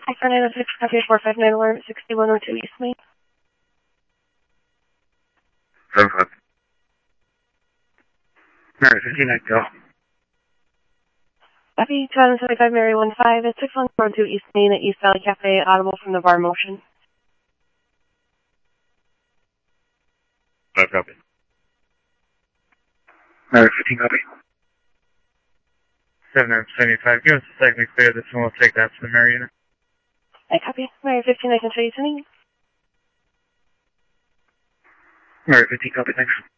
Hi, for 906, copy 459 alarm at 6102 East Main. 7-5. Mary 59, go. Copy 2075 Mary 15 at 6102 East Main at East Valley Cafe, audible from the bar motion. 5 copy. Mary 15 copy. 775, give us a second to clear this and we'll take that to the Mary unit. I copy. Mary 15, I can show you something. Mary 15 copy, thanks.